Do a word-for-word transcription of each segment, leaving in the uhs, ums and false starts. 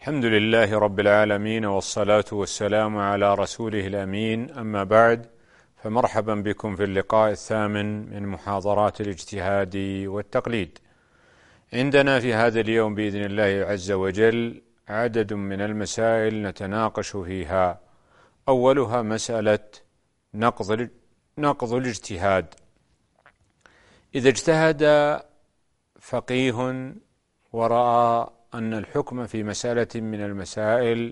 الحمد لله رب العالمين، والصلاة والسلام على رسوله الأمين. أما بعد، فمرحبا بكم في اللقاء الثامن من محاضرات الاجتهاد والتقليد. عندنا في هذا اليوم بإذن الله عز وجل عدد من المسائل نتناقش فيها. أولها مسألة نقض نقض الاجتهاد. إذا اجتهد فقيه ورأى أن الحكم في مسألة من المسائل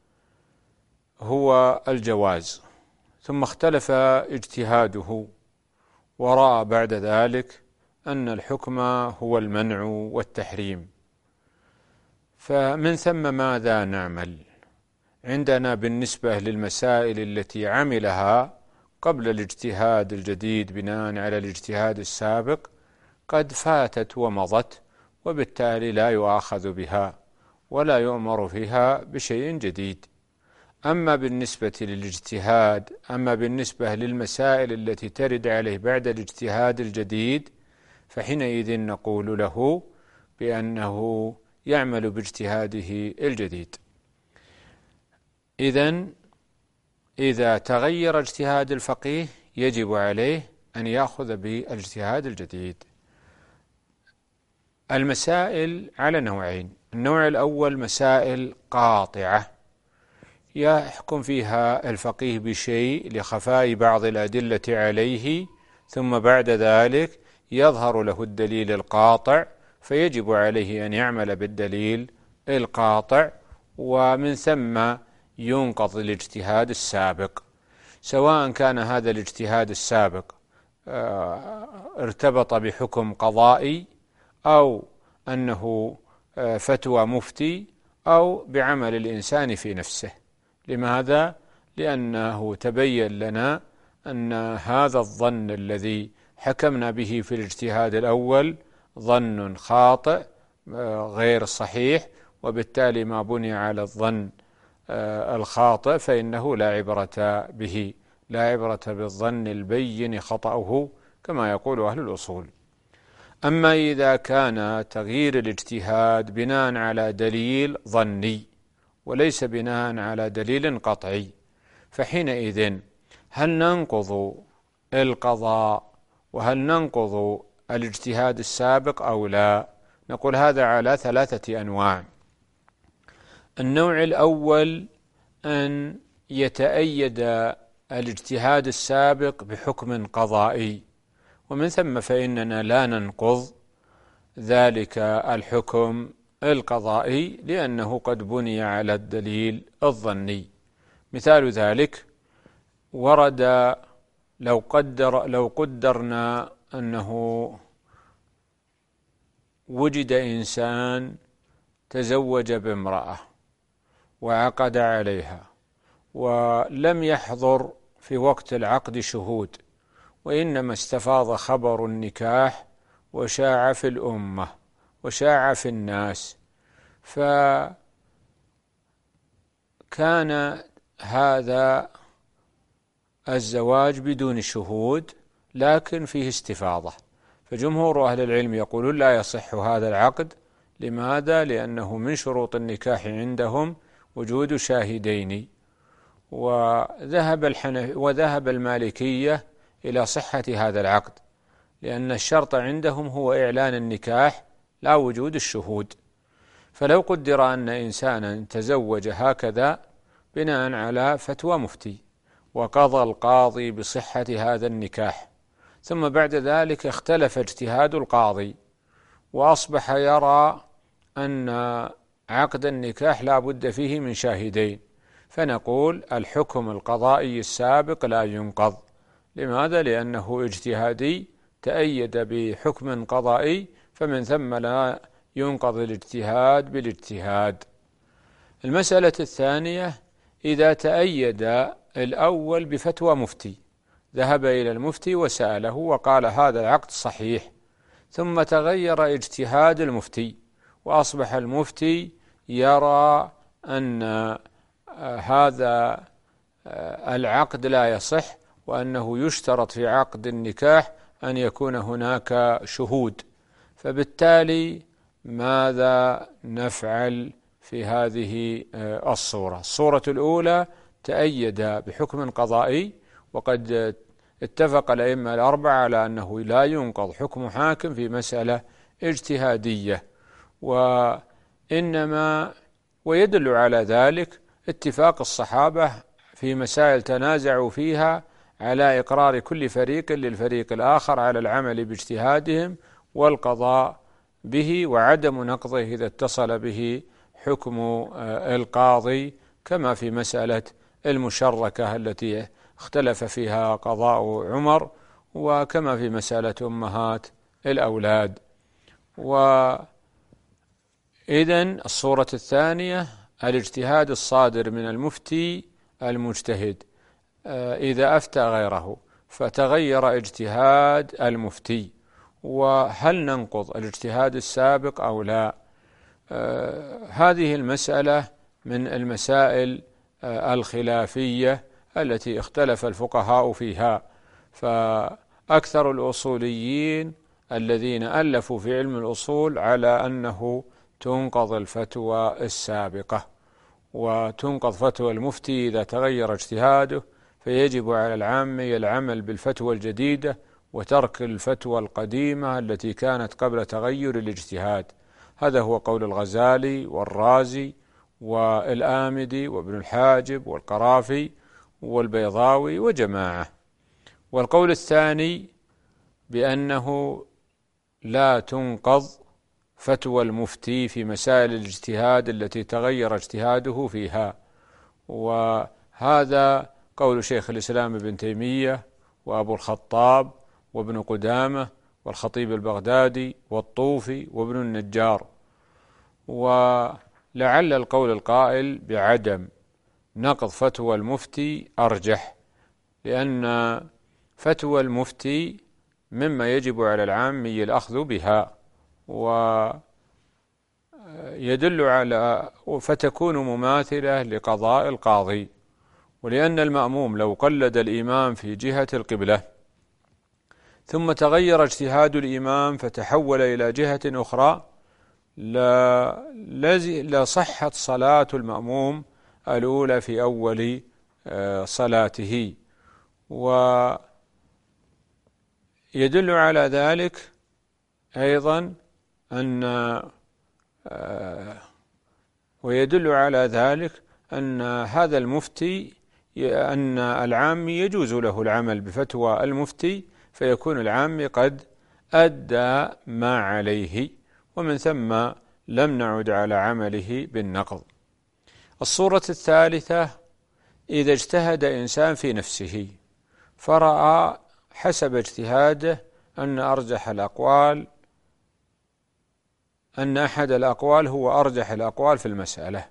هو الجواز، ثم اختلف اجتهاده ورأى بعد ذلك أن الحكم هو المنع والتحريم، فمن ثم ماذا نعمل؟ عندنا بالنسبة للمسائل التي عملها قبل الاجتهاد الجديد بناء على الاجتهاد السابق قد فاتت ومضت، وبالتالي لا يؤاخذ بها ولا يؤمر فيها بشيء جديد. أما بالنسبة للاجتهاد أما بالنسبة للمسائل التي ترد عليه بعد الاجتهاد الجديد، فحينئذ نقول له بأنه يعمل باجتهاده الجديد. إذن إذا تغير اجتهاد الفقيه يجب عليه أن يأخذ بالاجتهاد الجديد. المسائل على نوعين: النوع الأول مسائل قاطعة يحكم فيها الفقيه بشيء لخفاء بعض الأدلة عليه، ثم بعد ذلك يظهر له الدليل القاطع فيجب عليه أن يعمل بالدليل القاطع، ومن ثم ينقض الاجتهاد السابق، سواء كان هذا الاجتهاد السابق ارتبط بحكم قضائي أو أنه فتوى مفتي أو بعمل الإنسان في نفسه. لماذا؟ لأنه تبين لنا أن هذا الظن الذي حكمنا به في الاجتهاد الأول ظن خاطئ غير صحيح، وبالتالي ما بني على الظن الخاطئ فإنه لا عبرة به، لا عبرة بالظن البين خطأه كما يقول أهل الأصول. أما إذا كان تغيير الاجتهاد بناء على دليل ظني وليس بناء على دليل قطعي، فحينئذ هل ننقض القضاء وهل ننقض الاجتهاد السابق أو لا؟ نقول هذا على ثلاثة أنواع. النوع الأول أن يتأيد الاجتهاد السابق بحكم قضائي، ومن ثم فإننا لا ننقض ذلك الحكم القضائي لأنه قد بني على الدليل الظني. مثال ذلك ورد لو قدر لو قدرنا أنه وجد إنسان تزوج بامرأة وعقد عليها ولم يحضر في وقت العقد شهود، وإنما استفاض خبر النكاح وشاع في الأمة وشاع في الناس، فكان هذا الزواج بدون شهود لكن فيه استفاضة، فجمهور أهل العلم يقولون لا يصح هذا العقد. لماذا؟ لأنه من شروط النكاح عندهم وجود شاهدين، وذهب الحنف وذهب المالكية إلى صحة هذا العقد، لأن الشرط عندهم هو إعلان النكاح لا وجود الشهود. فلو قدر أن إنسانا تزوج هكذا بناء على فتوى مفتي وقضى القاضي بصحة هذا النكاح، ثم بعد ذلك اختلف اجتهاد القاضي وأصبح يرى أن عقد النكاح لا بد فيه من شاهدين، فنقول الحكم القضائي السابق لا ينقض. لماذا؟ لأنه اجتهادي تأيد بحكم قضائي، فمن ثم لا ينقض الاجتهاد بالاجتهاد. المسألة الثانية إذا تأيد الأول بفتوى مفتي، ذهب إلى المفتي وسأله وقال هذا العقد صحيح، ثم تغير اجتهاد المفتي وأصبح المفتي يرى أن هذا العقد لا يصح، وأنه يشترط في عقد النكاح أن يكون هناك شهود، فبالتالي ماذا نفعل في هذه الصورة. الصورة الأولى تأيد بحكم قضائي، وقد اتفق الأئمة الأربعة على أنه لا ينقض حكم حاكم في مسألة اجتهادية، وإنما ويدل على ذلك اتفاق الصحابة في مسائل تنازعوا فيها على إقرار كل فريق للفريق الآخر على العمل باجتهادهم والقضاء به، وعدم نقضه إذا اتصل به حكم القاضي، كما في مسألة المشركة التي اختلف فيها قضاء عمر، وكما في مسألة أمهات الأولاد. وإذن الصورة الثانية الاجتهاد الصادر من المفتي المجتهد إذا أفتى غيره فتغير اجتهاد المفتي، وهل ننقض الاجتهاد السابق أو لا؟ آه هذه المسألة من المسائل آه الخلافية التي اختلف الفقهاء فيها، فأكثر الأصوليين الذين ألفوا في علم الأصول على أنه تنقض الفتوى السابقة، وتنقض فتوى المفتي إذا تغير اجتهاده، فيجب على العامة العمل بالفتوى الجديدة وترك الفتوى القديمة التي كانت قبل تغير الاجتهاد. هذا هو قول الغزالي والرازي والآمدي وابن الحاجب والقرافي والبيضاوي وجماعة. والقول الثاني بأنه لا تنقض فتوى المفتي في مسائل الاجتهاد التي تغير اجتهاده فيها، وهذا قول شيخ الإسلام ابن تيمية وأبو الخطاب وابن قدامة والخطيب البغدادي والطوفي وابن النجار. ولعل القول القائل بعدم نقض فتوى المفتي أرجح، لأن فتوى المفتي مما يجب على العامي الأخذ بها، ويدل على فتكون مماثلة لقضاء القاضي. ولأن المأموم لو قلد الإمام في جهة القبلة ثم تغير اجتهاد الإمام فتحول إلى جهة أخرى لصحت صلاة المأموم الأولى في أول صلاته. ويدل على ذلك أيضا أن ويدل على ذلك أن هذا المفتي أن العامي يجوز له العمل بفتوى المفتي، فيكون العامي قد أدى ما عليه، ومن ثم لم نعد على عمله بالنقض. الصورة الثالثة إذا اجتهد إنسان في نفسه فرأى حسب اجتهاده أن أرجح الأقوال أن أحد الأقوال هو أرجح الأقوال في المسألة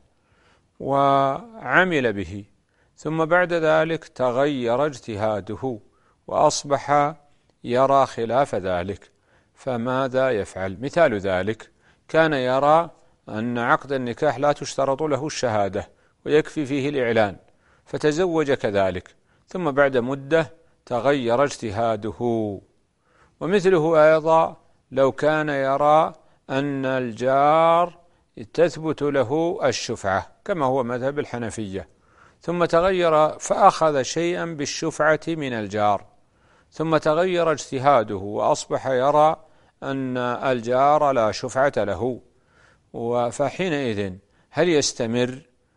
وعمل به، ثم بعد ذلك تغير اجتهاده وأصبح يرى خلاف ذلك، فماذا يفعل؟ مثال ذلك كان يرى أن عقد النكاح لا تشترط له الشهادة ويكفي فيه الإعلان، فتزوج كذلك، ثم بعد مدة تغير اجتهاده. ومثله أيضا لو كان يرى أن الجار تثبت له الشفعة كما هو مذهب الحنفية، ثم تغير فأخذ شيئا بالشفعة من الجار، ثم تغير اجتهاده وأصبح يرى أن الجار لا شفعة له، فحينئذ هل يستمر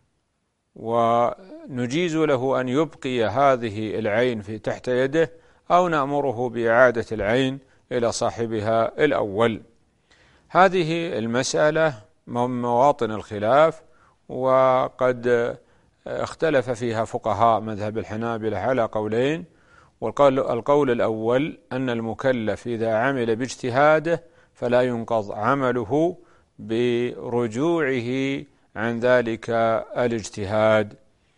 ونجيز له أن يبقي هذه العين في تحت يده، أو نأمره بإعادة العين إلى صاحبها الأول؟ هذه المسألة من مواطن الخلاف، وقد اختلف فيها فقهاء مذهب الحنابلة على قولين. والقول الأول أن المكلف إذا عمل باجتهاده فلا ينقض عمله برجوعه عن ذلك الاجتهاد.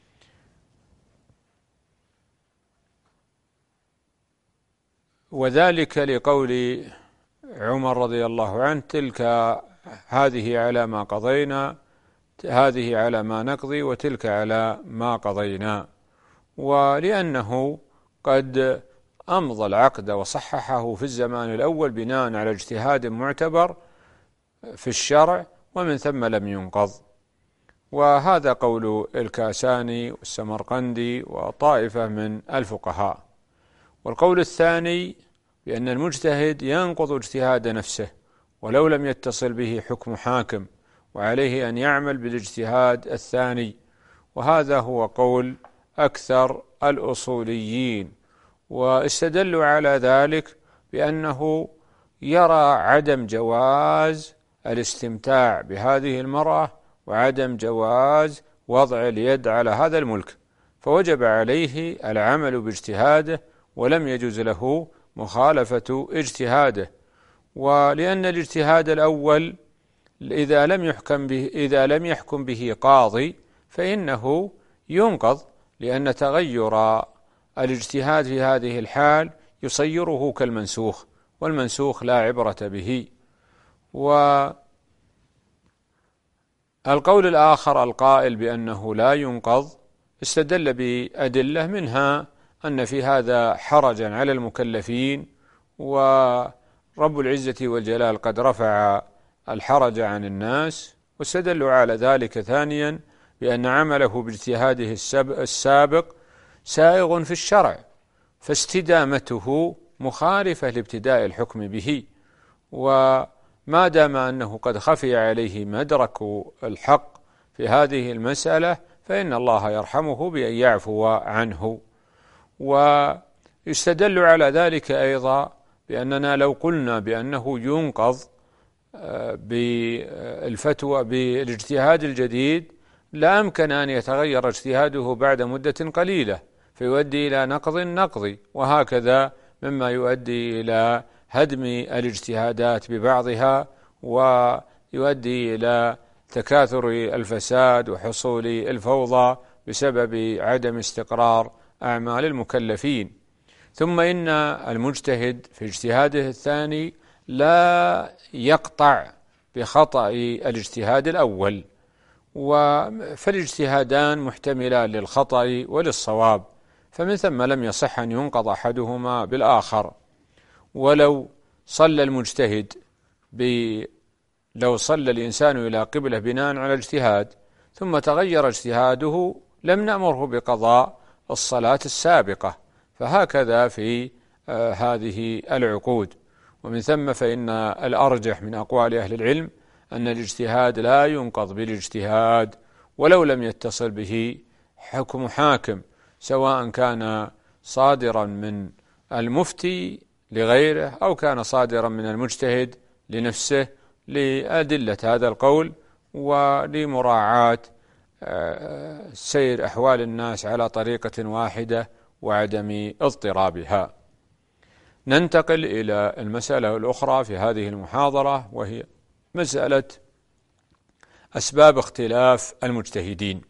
وذلك لقول عمر رضي الله عنه: تلك هذه على ما قضينا، هذه على ما نقضي، وتلك على ما قضينا. ولأنه قد أمضى العقد وصححه في الزمان الأول بناء على اجتهاد معتبر في الشرع، ومن ثم لم ينقض. وهذا قول الكاساني والسمرقندي وطائفة من الفقهاء. والقول الثاني بأن المجتهد ينقض اجتهاد نفسه ولو لم يتصل به حكم حاكم، وعليه أن يعمل بالاجتهاد الثاني، وهذا هو قول أكثر الأصوليين. واستدلوا على ذلك بأنه يرى عدم جواز الاستمتاع بهذه المرأة وعدم جواز وضع اليد على هذا الملك، فوجب عليه العمل باجتهاده ولم يجوز له مخالفة اجتهاده. ولأن الاجتهاد الأول إذا لم يحكم به إذا لم يحكم به قاضي فإنه ينقض، لأن تغير الاجتهاد في هذه الحال يصيره كالمنسوخ، والمنسوخ لا عبرة به. والقول الآخر القائل بأنه لا ينقض استدل بأدلة، منها أن في هذا حرجا على المكلفين، ورب العزة والجلال قد رفع الحرج عن الناس، واستدلوا على ذلك ثانيا بأن عمله باجتهاده السابق سائغ في الشرع، فاستدامته مخالفة لابتداء الحكم به، وما دام أنه قد خفي عليه مدرك الحق في هذه المسألة فإن الله يرحمه بأن يعفو عنه. ويستدل على ذلك أيضا بأننا لو قلنا بأنه ينقض بالفتوى بالاجتهاد الجديد لا أمكن أن يتغير اجتهاده بعد مدة قليلة فيؤدي إلى نقض النقض، وهكذا مما يؤدي إلى هدم الاجتهادات ببعضها ويؤدي إلى تكاثر الفساد وحصول الفوضى بسبب عدم استقرار أعمال المكلفين. ثم إن المجتهد في اجتهاده الثاني لا يقطع بخطأ الاجتهاد الأول، فالاجتهادان محتملان للخطأ وللصواب، فمن ثم لم يصح أن ينقض أحدهما بالآخر. ولو صلى المجتهد ب لو صلى الإنسان إلى قبلة بناء على اجتهاد ثم تغير اجتهاده لم نأمره بقضاء الصلاة السابقة، فهكذا في آه هذه العقود. ومن ثم فإن الأرجح من أقوال أهل العلم أن الاجتهاد لا ينقض بالاجتهاد ولو لم يتصل به حكم حاكم، سواء كان صادرا من المفتي لغيره أو كان صادرا من المجتهد لنفسه، لأدلة هذا القول ولمراعاة سير أحوال الناس على طريقة واحدة وعدم اضطرابها. ننتقل إلى المسألة الأخرى في هذه المحاضرة، وهي مسألة أسباب اختلاف المجتهدين.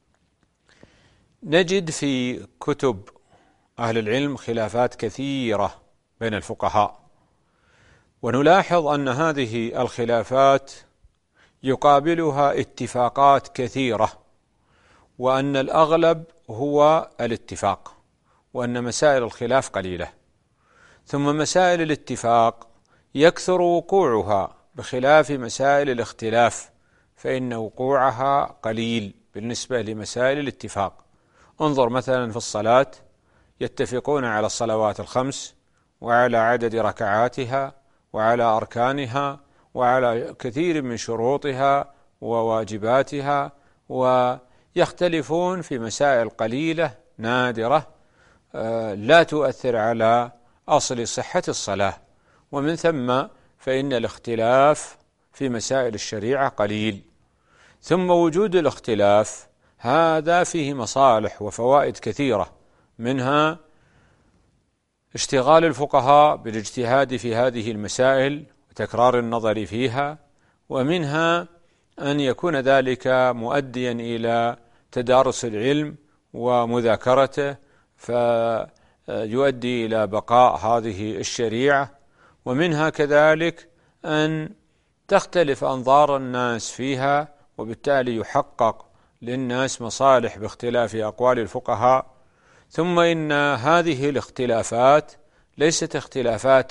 نجد في كتب أهل العلم خلافات كثيرة بين الفقهاء، ونلاحظ أن هذه الخلافات يقابلها اتفاقات كثيرة، وأن الأغلب هو الاتفاق، وأن مسائل الخلاف قليلة. ثم مسائل الاتفاق يكثر وقوعها بخلاف مسائل الاختلاف، فإن وقوعها قليل بالنسبة لمسائل الاتفاق. انظر مثلا في الصلاة، يتفقون على الصلوات الخمس وعلى عدد ركعاتها وعلى أركانها وعلى كثير من شروطها وواجباتها، ويختلفون في مسائل قليلة نادرة لا تؤثر على أصل صحة الصلاة. ومن ثم فإن الاختلاف في مسائل الشريعة قليل. ثم وجود الاختلاف هذا فيه مصالح وفوائد كثيرة، منها اشتغال الفقهاء بالاجتهاد في هذه المسائل وتكرار النظر فيها، ومنها أن يكون ذلك مؤديا إلى تدارس العلم ومذاكرته فيؤدي إلى بقاء هذه الشريعة، ومنها كذلك أن تختلف أنظار الناس فيها، وبالتالي يحقق للناس مصالح باختلاف أقوال الفقهاء. ثم إن هذه الاختلافات ليست اختلافات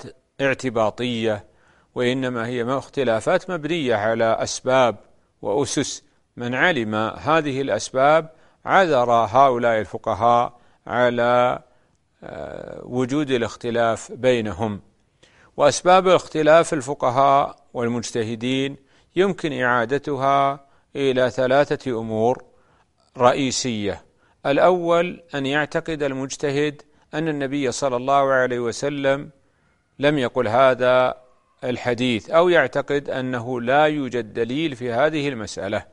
اعتباطية، وإنما هي اختلافات مبنية على أسباب وأسس من علم هذه الأسباب عذر هؤلاء الفقهاء على وجود الاختلاف بينهم. وأسباب اختلاف الفقهاء والمجتهدين يمكن إعادتها إلى ثلاثة أمور رئيسية. الأول أن يعتقد المجتهد أن النبي صلى الله عليه وسلم لم يقل هذا الحديث، أو يعتقد أنه لا يوجد دليل في هذه المسألة،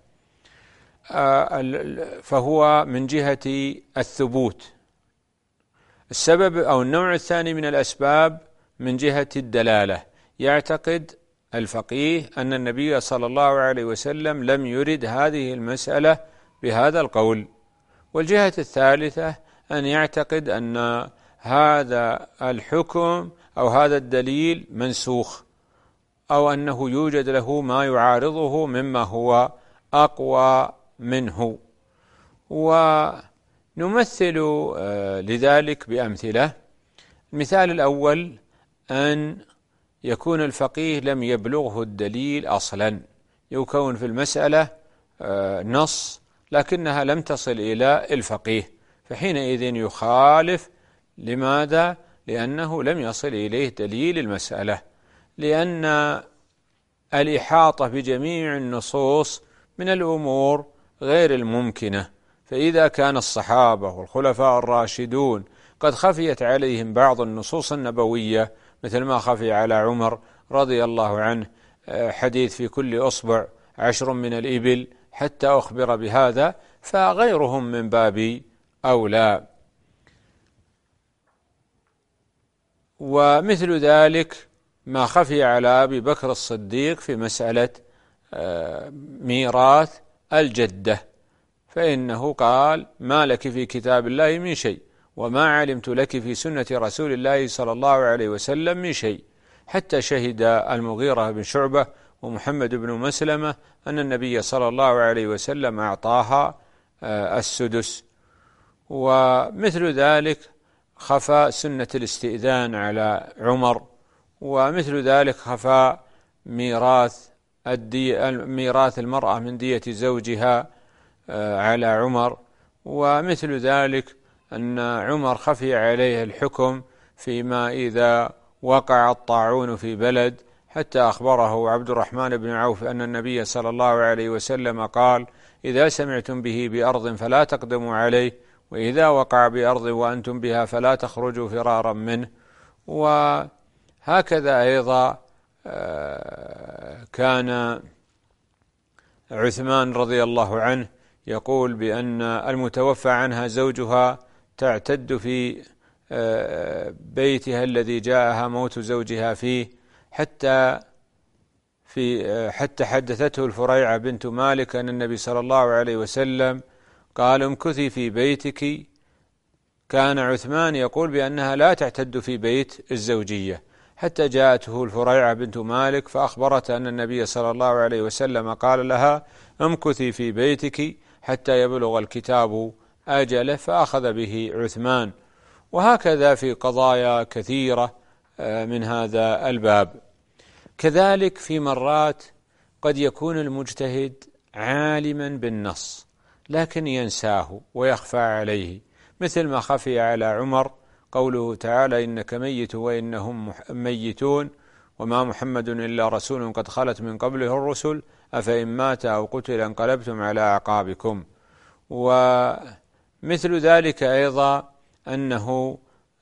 فهو من جهة الثبوت. السبب أو النوع الثاني من الأسباب من جهة الدلالة، يعتقد الفقيه أن النبي صلى الله عليه وسلم لم يرد هذه المسألة بهذا القول. والجهة الثالثة أن يعتقد أن هذا الحكم أو هذا الدليل منسوخ، أو أنه يوجد له ما يعارضه مما هو أقوى منه. ونمثل لذلك بأمثلة. المثال الأول أن يكون الفقيه لم يبلغه الدليل أصلا، يكون في المسألة نص لكنها لم تصل إلى الفقيه، فحينئذ يخالف. لماذا؟ لأنه لم يصل إليه دليل المسألة، لأن الإحاطة بجميع النصوص من الأمور غير الممكنة. فإذا كان الصحابة والخلفاء الراشدون قد خفيت عليهم بعض النصوص النبوية، مثل ما خفي على عمر رضي الله عنه حديث في كل أصبع عشر من الإبل حتى أخبر بهذا، فغيرهم من باب أولى. ومثل ذلك ما خفي على أبي بكر الصديق في مسألة ميراث الجدة، فإنه قال: ما لك في كتاب الله من شيء، وما علمت لك في سنة رسول الله صلى الله عليه وسلم من شيء، حتى شهد المغيرة بن شعبة ومحمد بن مسلمة أن النبي صلى الله عليه وسلم أعطاها السدس. ومثل ذلك خفى سنة الاستئذان على عمر، ومثل ذلك خفى ميراث الدي ميراث المرأة من دية زوجها على عمر. ومثل ذلك أن عمر خفي عليه الحكم فيما إذا وقع الطاعون في بلد، حتى أخبره عبد الرحمن بن عوف أن النبي صلى الله عليه وسلم قال: إذا سمعتم به بأرض فلا تقدموا عليه، وإذا وقع بأرض وأنتم بها فلا تخرجوا فرارا منه. وهكذا أيضا كان عثمان رضي الله عنه يقول بأن المتوفى عنها زوجها تعتد في بيتها الذي جاءها موت زوجها فيه، حتى في حتى حدثته الفريعة بنت مالك أن النبي صلى الله عليه وسلم قال: امكثي في بيتك. كان عثمان يقول بأنها لا تعتد في بيت الزوجية، حتى جاءته الفريعة بنت مالك فأخبرت أن النبي صلى الله عليه وسلم قال لها: امكثي في بيتك حتى يبلغ الكتاب أجله، فأخذ به عثمان. وهكذا في قضايا كثيرة من هذا الباب. كذلك في مرات قد يكون المجتهد عالما بالنص لكن ينساه ويخفى عليه، مثل ما خفي على عمر قوله تعالى: إنك ميت وإنهم ميتون وما محمد إلا رسول قد خلت من قبله الرسل أفإن مات أو قتل انقلبتم على أعقابكم. ومثل ذلك أيضا أنه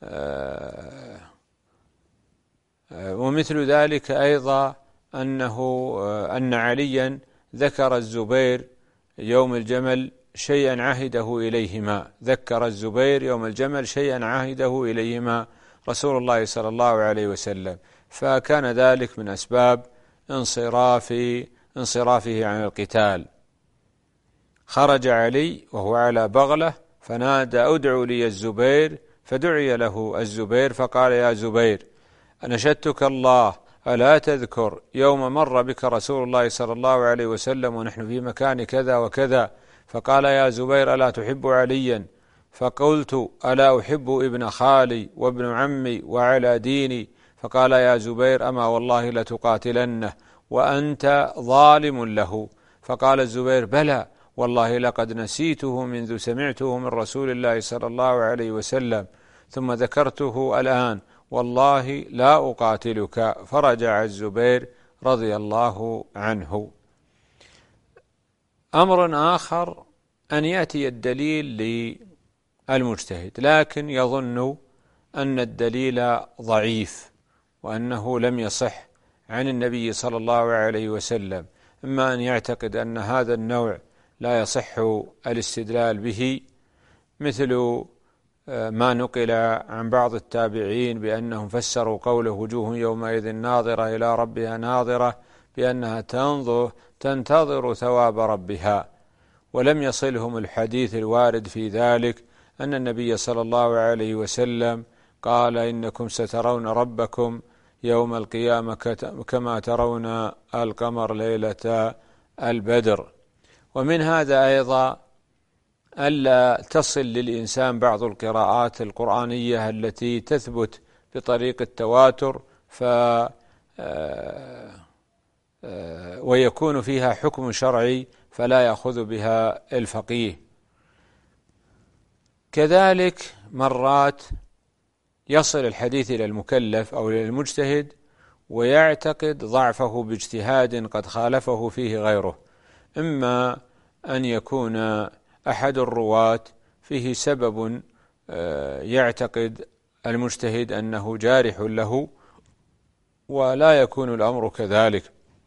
ومثل ذلك أيضا أنه أن عليا ذكر الزبير يوم الجمل شيئا عهده إليهما ذكر الزبير يوم الجمل شيئا عهده إليهما رسول الله صلى الله عليه وسلم، فكان ذلك من أسباب انصراف انصرافه عن القتال. خرج علي وهو على بغلة فنادى: أدعو لي الزبير، فدعي له الزبير فقال: يا زبير أنشدتك الله ألا تذكر يوم مر بك رسول الله صلى الله عليه وسلم ونحن في مكان كذا وكذا؟ فقال: يا زبير ألا تحب عليا؟ فقلت: ألا أحب ابن خالي وابن عمي وعلى ديني؟ فقال: يا زبير أما والله لتقاتلنه وأنت ظالم له، فقال الزبير: بلى والله لقد نسيته منذ سمعته من رسول الله صلى الله عليه وسلم، ثم ذكرته الآن، والله لا أقاتلك. فرجع الزبير رضي الله عنه. أمر آخر أن يأتي الدليل للمجتهد لكن يظن أن الدليل ضعيف وأنه لم يصح عن النبي صلى الله عليه وسلم، إما أن يعتقد أن هذا النوع لا يصح الاستدلال به، مثل ما نقل عن بعض التابعين بأنهم فسروا قوله: وجوه يومئذ ناظرة إلى ربها ناظرة، بأنها تنظر تنتظر ثواب ربها، ولم يصلهم الحديث الوارد في ذلك أن النبي صلى الله عليه وسلم قال: إنكم سترون ربكم يوم القيامة كما ترون القمر ليلة البدر. ومن هذا أيضا ألا تصل للإنسان بعض القراءات القرآنية التي تثبت بطريق التواتر ف ويكون فيها حكم شرعي فلا يأخذ بها الفقيه. كذلك مرات يصل الحديث إلى المكلف أو إلى المجتهد ويعتقد ضعفه باجتهاد قد خالفه فيه غيره، إما أن يكون أحد الرواة فيه سبب يعتقد المجتهد أنه جارح له ولا يكون الأمر كذلك.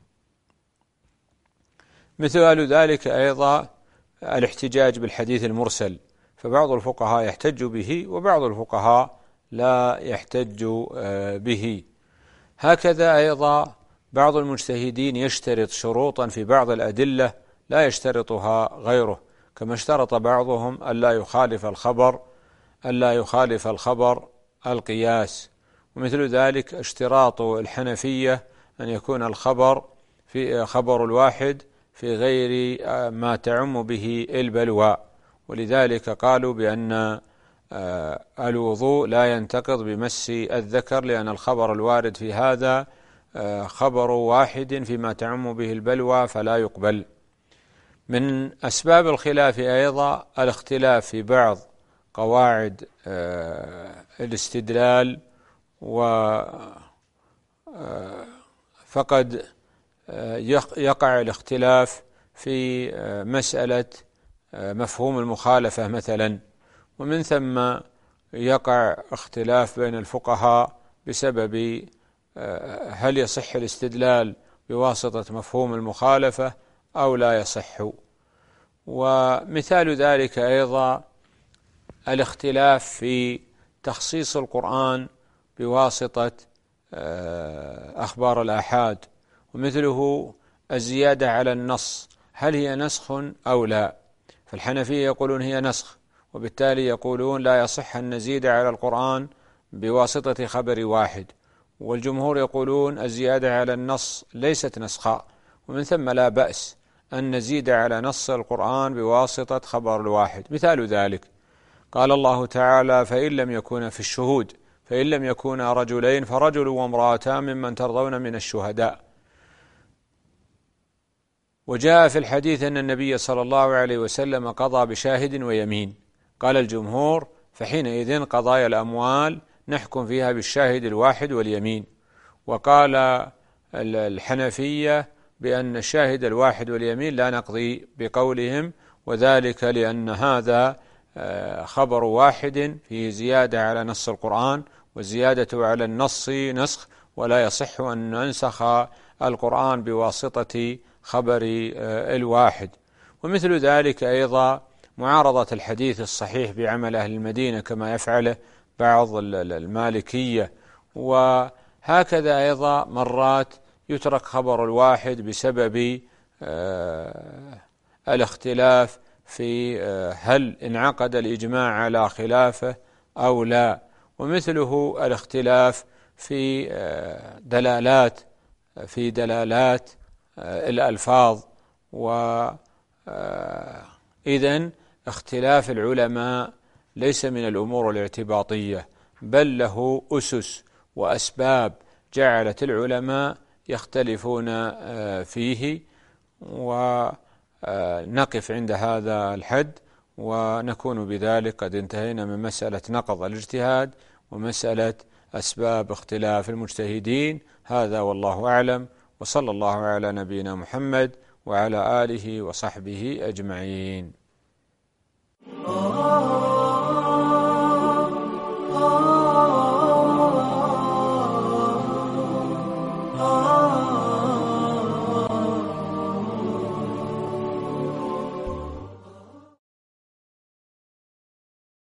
مثال ذلك أيضا الاحتجاج بالحديث المرسل، فبعض الفقهاء يحتج به وبعض الفقهاء لا يحتج به. هكذا أيضا بعض المجتهدين يشترط شروطا في بعض الأدلة لا يشترطها غيره، كما اشترط بعضهم ألا يخالف الخبر ألا يخالف الخبر القياس، ومثل ذلك اشتراط الحنفية أن يكون الخبر في خبر الواحد في غير ما تعم به البلوى، ولذلك قالوا بأن الوضوء لا ينتقض بمس الذكر، لأن الخبر الوارد في هذا خبر واحد فيما تعم به البلوى فلا يقبل. من أسباب الخلاف أيضا الاختلاف في بعض قواعد الاستدلال، فقد يقع الاختلاف في مسألة مفهوم المخالفة مثلا، ومن ثم يقع اختلاف بين الفقهاء بسبب هل يصح الاستدلال بواسطة مفهوم المخالفة أو لا يصح. ومثال ذلك أيضا الاختلاف في تخصيص القرآن بواسطة أخبار الآحاد، ومثله الزيادة على النص، هل هي نسخ أو لا؟ فالحنفية يقولون هي نسخ، وبالتالي يقولون لا يصح أن نزيد على القرآن بواسطة خبر واحد، والجمهور يقولون الزيادة على النص ليست نسخا، ومن ثم لا بأس أن نزيد على نص القرآن بواسطة خبر الواحد. مثال ذلك قال الله تعالى: فإن لم يكون في الشهود فإن لم يكونا رجلين فرجل وامرأتان ممن ترضون من الشهداء. وجاء في الحديث أن النبي صلى الله عليه وسلم قضى بشاهد ويمين، قال الجمهور: فحينئذ قضايا الأموال نحكم فيها بالشاهد الواحد واليمين. وقال الحنفية بأن الشاهد الواحد واليمين لا نقضي بقولهم، وذلك لأن هذا خبر واحد فيه زيادة على نص القرآن، والزيادة على النص نسخ، ولا يصح أن ننسخ القرآن بواسطة خبر الواحد. ومثل ذلك أيضا معارضة الحديث الصحيح بعمل أهل المدينة كما يفعله بعض المالكية. وهكذا أيضا مرات يترك خبر الواحد بسبب الاختلاف في هل انعقد الإجماع على خلافه أو لا، ومثله الاختلاف في دلالات في دلالات الألفاظ. وإذن اختلاف العلماء ليس من الأمور الاعتباطية، بل له أسس وأسباب جعلت العلماء يختلفون فيه، ونقف عند هذا الحد، ونكون بذلك قد انتهينا من مسألة نقض الاجتهاد ومسألة أسباب اختلاف المجتهدين. هذا والله أعلم، وصلى الله على نبينا محمد وعلى آله وصحبه أجمعين.